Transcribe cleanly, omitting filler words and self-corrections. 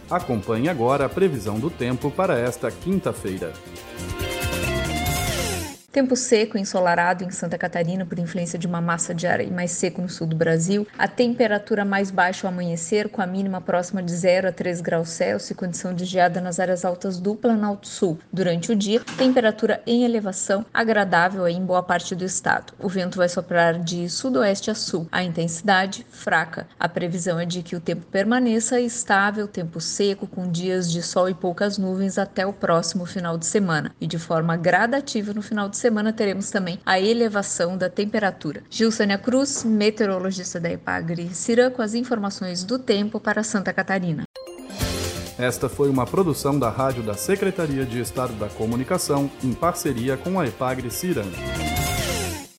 Acompanhe agora a previsão do tempo para esta quinta-feira. Tempo seco e ensolarado em Santa Catarina por influência de uma massa de ar mais seco no sul do Brasil. A temperatura mais baixa ao amanhecer, com a mínima próxima de 0 a 3 graus Celsius e condição de geada nas áreas altas do Planalto Sul. Durante o dia, temperatura em elevação, agradável em boa parte do estado. O vento vai soprar de sudoeste a sul, a intensidade fraca. A previsão é de que o tempo permaneça estável, tempo seco, com dias de sol e poucas nuvens até o próximo final de semana. E de forma gradativa no final de semana teremos também a elevação da temperatura. Gilsânia Cruz, meteorologista da Epagre-Ciran, com as informações do tempo para Santa Catarina. Esta foi uma produção da Rádio da Secretaria de Estado da Comunicação, em parceria com a Epagre-Ciran.